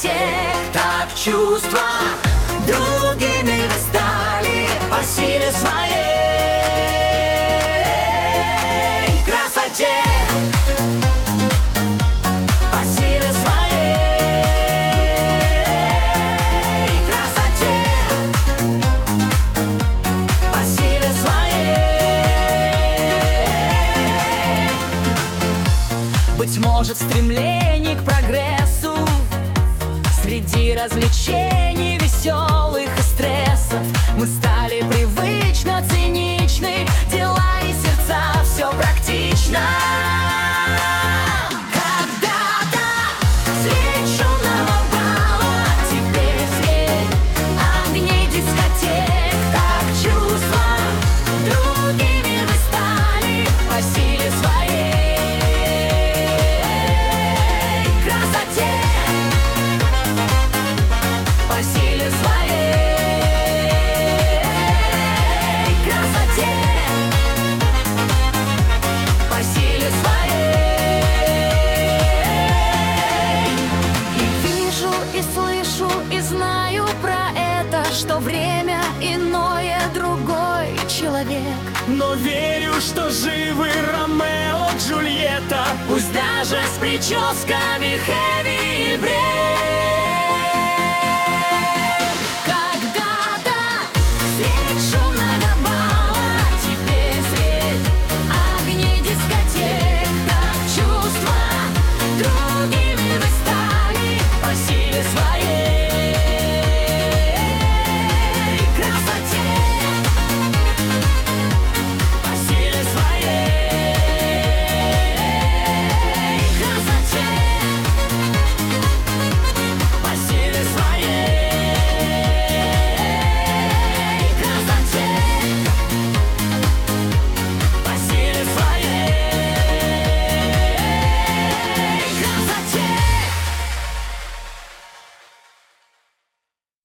дискотек. Так чувства другими вы стали по силе своей красоте. По силе своей красоте. По силе своей. Быть может, стремление к прогрессу среди развлечений веселых и стрессов мы стали привычно циничны, дела и сердца все практично. Когда-то средь шумного бала, теперь средь огней дискотек. Так чувства другими вы стали по силе своей красоте. По силе своей красоте. По силе своей. И вижу, и слышу, и знаю про это, что время иное, другой человек. Но верю, что живы Ромео, Джульетта, Пусть даже с прическами хэви и бред.